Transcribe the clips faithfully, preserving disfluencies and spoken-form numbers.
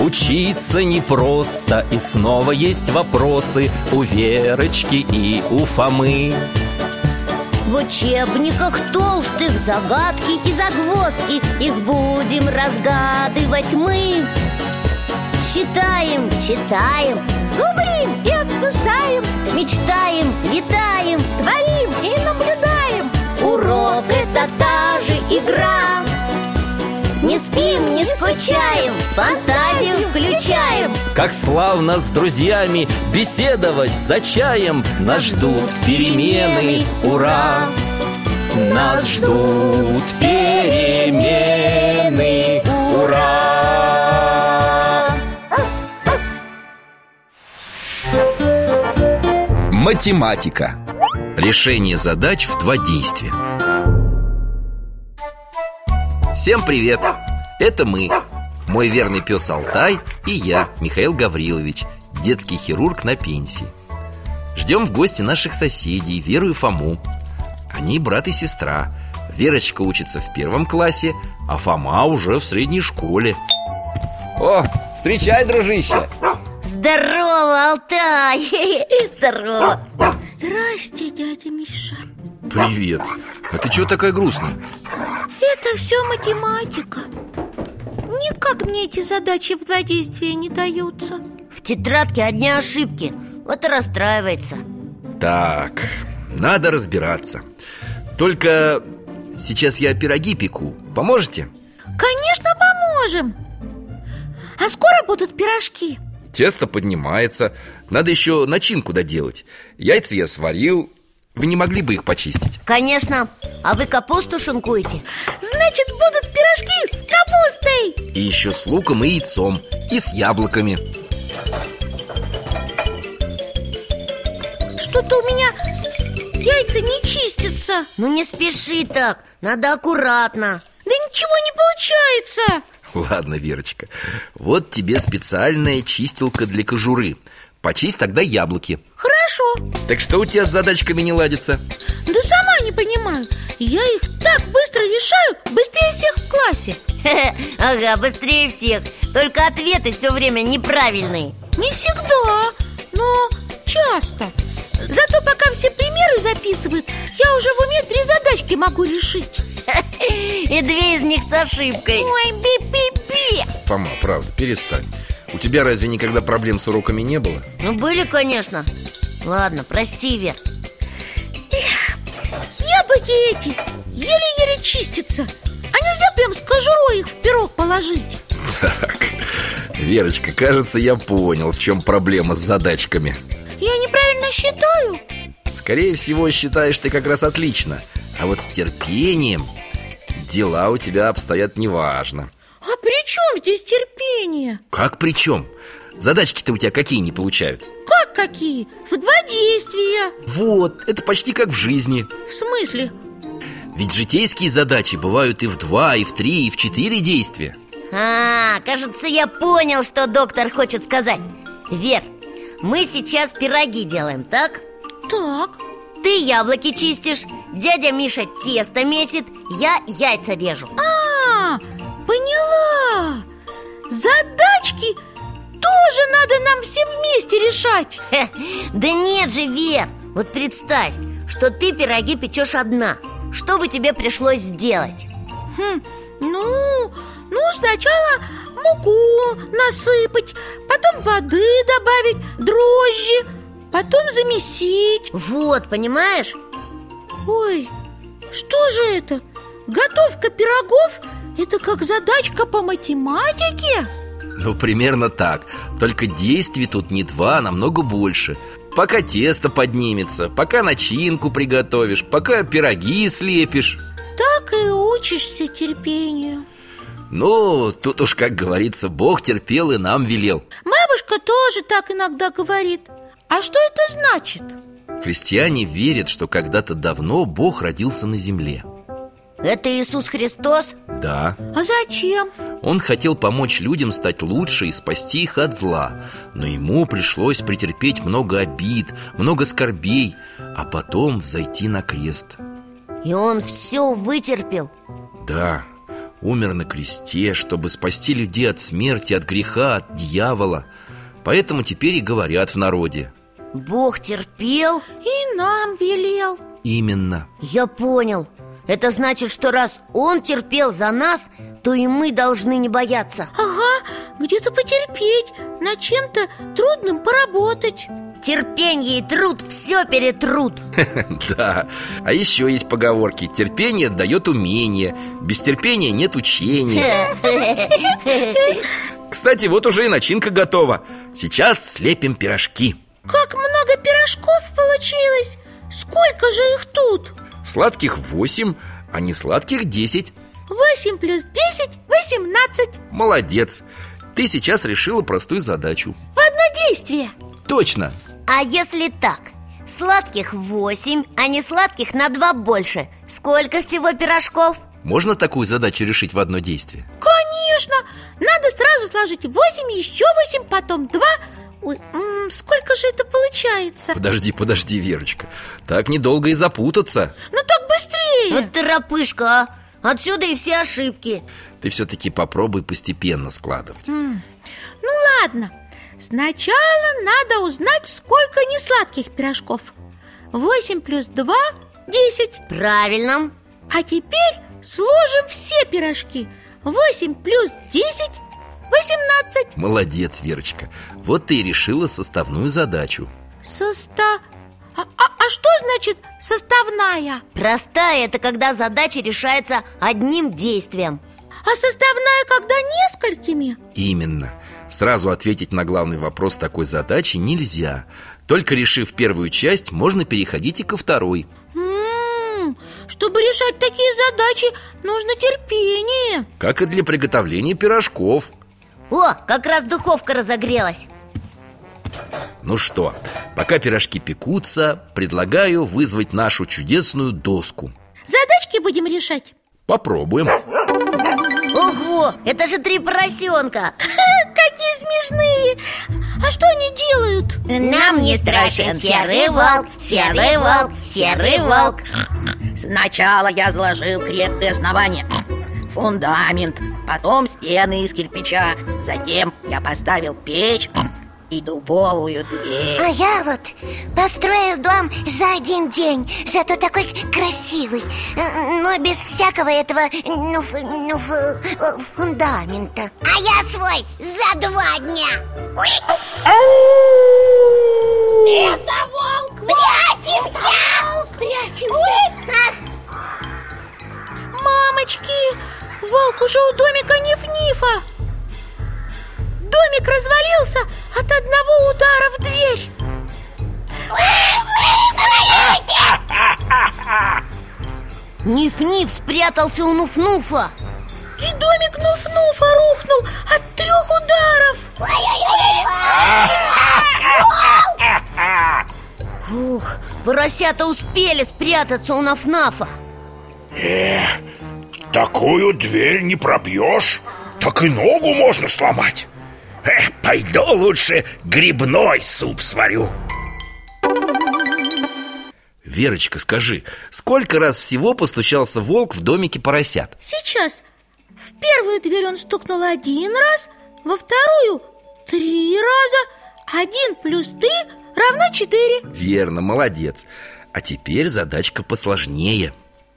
Учиться непросто, и снова есть вопросы у Верочки и у Фомы. В учебниках толстых загадки и загвоздки, их будем разгадывать мы. Считаем, читаем, зубрим и обсуждаем, мечтаем, витаем, творим и наблюдаем. Урок — это та же игра. Не спим, не скучаем, фантазию включаем. Как славно с друзьями беседовать за чаем. Нас ждут перемены, ура! Нас ждут перемены, ура! Математика. Решение задач в два действия. Всем привет! Это мы, мой верный пес Алтай, и я, Михаил Гаврилович, детский хирург на пенсии. Ждем в гости наших соседей, Веру и Фому. Они брат и сестра. Верочка учится в первом классе, а Фома уже в средней школе. О, встречай, дружище! Здорово, Алтай! Здорово! Здрасте, дядя Миша. Привет! А ты чего такая грустная? Это все математика. Никак мне эти задачи в два действия не даются. В тетрадке одни ошибки, вот и расстраивается. Так, надо разбираться. Только сейчас я пироги пеку. Поможете? Конечно, поможем. А скоро будут пирожки? Тесто поднимается. Надо еще начинку доделать. Яйца я сварил. Вы не могли бы их почистить? Конечно. А вы капусту шинкуете? Значит, будут пирожки с капустой. И еще с луком и яйцом. И с яблоками. Что-то у меня яйца не чистятся. Ну не спеши так, надо аккуратно. Да ничего не получается. Ладно, Верочка, вот тебе специальная чистилка для кожуры. Почисть тогда яблоки. Хорошо. Так что у тебя с задачками не ладится? Да сама не понимаю. Я их так быстро решаю, быстрее всех в классе. Ага, быстрее всех. Только ответы все время неправильные. Не всегда, но часто. Зато пока все примеры записывают, я уже в уме три задачки могу решить. И две из них с ошибкой. Ой, би-би-би. Фома, правда, перестань. У тебя разве никогда проблем с уроками не было? Ну, были, конечно. Ладно, прости, Вер. Эх, яблоки эти еле-еле чистятся. А нельзя прям с кожурой их в пирог положить? Так, Верочка, кажется, я понял, в чем проблема с задачками. Я неправильно считаю? Скорее всего, считаешь ты как раз отлично. А вот с терпением дела у тебя обстоят неважно. А при чем здесь терпение? Как при чем? Задачки-то у тебя какие не получаются? Как какие? В два действия. Вот, это почти как в жизни. В смысле? Ведь житейские задачи бывают и в два, и в три, и в четыре действия. А, кажется, я понял, что доктор хочет сказать. Вер, мы сейчас пироги делаем, так? Так. Ты яблоки чистишь, дядя Миша тесто месит, я яйца режу. А, поняла. Задачки тоже надо нам всем вместе решать. Хе, да нет же, Вер, вот представь, что ты пироги печешь одна. Что бы тебе пришлось сделать? Хм, ну, ну, сначала муку насыпать, потом воды добавить, дрожжи, потом замесить. Вот, понимаешь? Ой, что же это? Готовка пирогов – это как задачка по математике? Ну, примерно так. Только действий тут не два, а намного больше. Пока тесто поднимется, пока начинку приготовишь, пока пироги слепишь. Так и учишься терпению. Ну, тут уж, как говорится, Бог терпел и нам велел. Бабушка тоже так иногда говорит. А что это значит? Христиане верят, что когда-то давно Бог родился на земле. Это Иисус Христос? Да. А зачем? Он хотел помочь людям стать лучше и спасти их от зла. Но ему пришлось претерпеть много обид, много скорбей, а потом взойти на крест. И он все вытерпел? Да, Умер на кресте, чтобы спасти людей от смерти, от греха, от дьявола. Поэтому теперь и говорят в народе: Бог терпел и нам велел. Именно. Я понял. Это значит, что раз Он терпел за нас, то и мы должны не бояться. Ага, где-то потерпеть, над чем-то трудным поработать. Терпенье и труд все перетрут. Да, а еще есть поговорки: терпение дает умение, без терпения нет учения. Кстати, вот уже и начинка готова. Сейчас слепим пирожки. Как много пирожков получилось! Сколько же их тут? Сладких восемь, а не сладких десять. Восемь плюс десять – восемнадцать. Молодец. Ты сейчас решила простую задачу. В одно действие. Точно. А если так? Сладких восемь, а не сладких на два больше. Сколько всего пирожков? Можно такую задачу решить в одно действие? Конечно. Надо сразу сложить восемь, еще восемь, потом два. Ой, м-м, сколько же это получается? Подожди, подожди, Верочка. Так недолго и запутаться. Ну так быстрее. Вот ты рапышка, а? Отсюда и все ошибки. Ты все-таки попробуй постепенно складывать. М. Ну ладно. Сначала надо узнать, сколько несладких пирожков. Восемь плюс два – десять. Правильно. А теперь сложим все пирожки. Восемь плюс десять – восемнадцать. Молодец, Верочка. Вот ты и решила составную задачу. Соста... А, а, а что значит составная? Простая – это когда задача решается одним действием. А составная, когда несколькими? Именно. Сразу ответить на главный вопрос такой задачи нельзя. Только решив первую часть, можно переходить и ко второй. М-м, чтобы решать такие задачи, нужно терпение. Как и для приготовления пирожков. О, как раз духовка разогрелась. Ну что, пока пирожки пекутся, предлагаю вызвать нашу чудесную доску. Задачки будем решать? Попробуем. Ого, это же три поросенка. Какие смешные! А что они делают? Нам не страшен серый волк, серый волк, серый волк. Сначала я заложил крепкое основание, фундамент, потом стены из кирпича. Затем я поставил печь и дубовую дверь. А я вот построил дом за один день, зато такой красивый, но без всякого этого ну, ну, фундамента. А я свой за два дня. Ой! Это волк! Прячемся! Прячемся! Мамочки, волк уже у домика Ниф-Нифа. Домик развалился от одного удара в дверь. Ниф-Ниф спрятался у Нуф-Нуфа. И домик Нуф-Нуфа рухнул от трех ударов. Ух, поросята успели спрятаться у Наф-Нафа. Эх, такую дверь не пробьешь, так и ногу можно сломать. Эх, пойду лучше грибной суп сварю. Верочка, скажи, сколько раз всего постучался волк в домике поросят? Сейчас. В первую дверь он стукнул один раз, во вторую три раза. Один плюс три равно четыре. Верно, молодец. А теперь задачка посложнее.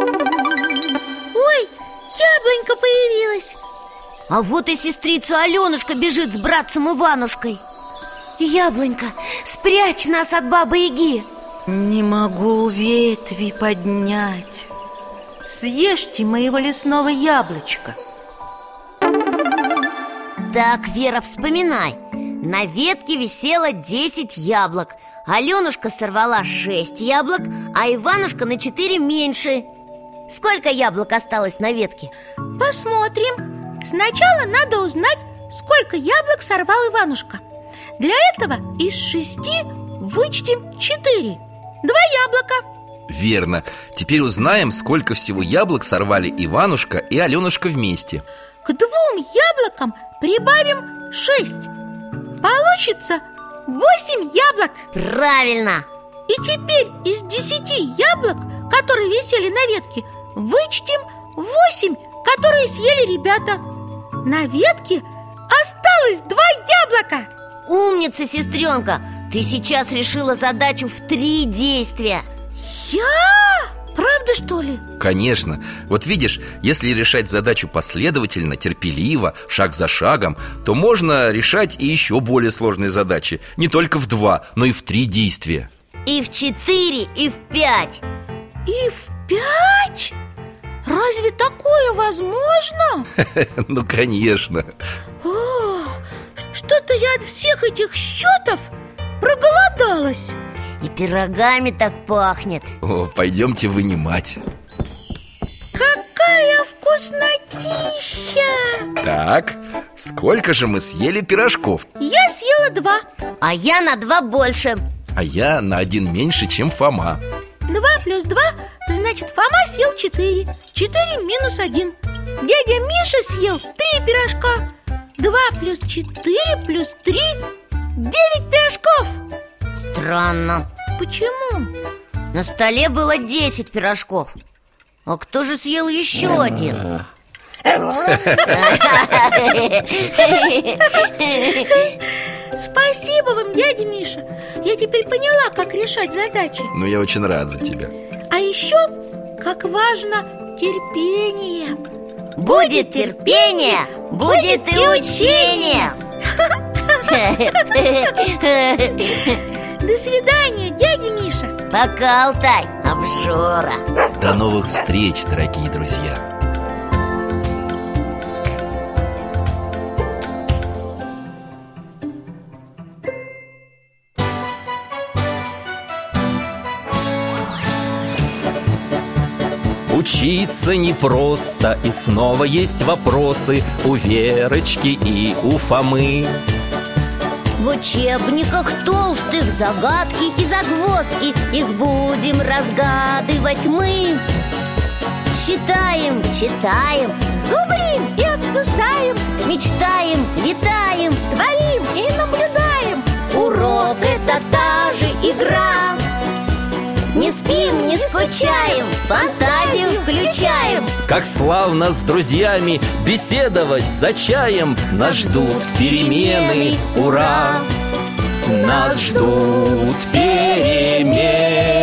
Ой, яблонька появилась. А вот и сестрица Аленушка бежит с братцем Иванушкой. Яблонька, спрячь нас от бабы-яги. Не могу ветви поднять. Съешьте моего лесного яблочка. Так, Вера, вспоминай. На ветке висело десять яблок. Аленушка сорвала шесть яблок, а Иванушка на четыре меньше. Сколько яблок осталось на ветке? Посмотрим. Сначала надо узнать, сколько яблок сорвал Иванушка. Для этого из шести вычтем четыре. Два яблока. Верно. Теперь узнаем, сколько всего яблок сорвали Иванушка и Аленушка вместе. К двум яблокам прибавим шесть. Получится восемь яблок. Правильно. И теперь из десяти яблок, которые висели на ветке, вычтем восемь которые съели ребята. На ветке осталось два яблока. Умница, сестренка. Ты сейчас решила задачу в три действия. Я? Правда, что ли? Конечно. Вот видишь, если решать задачу последовательно, терпеливо, шаг за шагом, то можно решать и еще более сложные задачи. Не только в два, но и в три действия. И в четыре, и в пять. И в пять? Разве такое возможно? Ну, конечно. О, что-то я от всех этих счетов проголодалась. И пирогами так пахнет. О, пойдемте вынимать. Какая вкуснотища! Так, сколько же мы съели пирожков? Я съела два. А я на два больше. А я на один меньше, чем Фома. Два плюс два, значит, Фома съел четыре. Четыре минус один. Дядя Миша съел три пирожка. Два плюс четыре плюс три — девять пирожков. Странно. Почему? На столе было десять пирожков. А кто же съел еще один? Спасибо вам, дядя Миша. Я теперь поняла, как решать задачи. Ну, я очень рад за тебя. А еще, как важно терпение. Будет терпение, будет и учение. До свидания, дядя Миша. Пока, Алтай, обжора. До новых встреч, дорогие друзья. Учиться непросто, и снова есть вопросы у Верочки и у Фомы. В учебниках толстых загадки и загвоздки, их будем разгадывать мы. Считаем, читаем, зубрим и обсуждаем, мечтаем, летаем, творим и наблюдаем. Урок — это та же игра. Не спим, не скучаем, фантазию включаем. Как славно с друзьями беседовать за чаем. Нас ждут перемены, ура! Нас ждут перемены.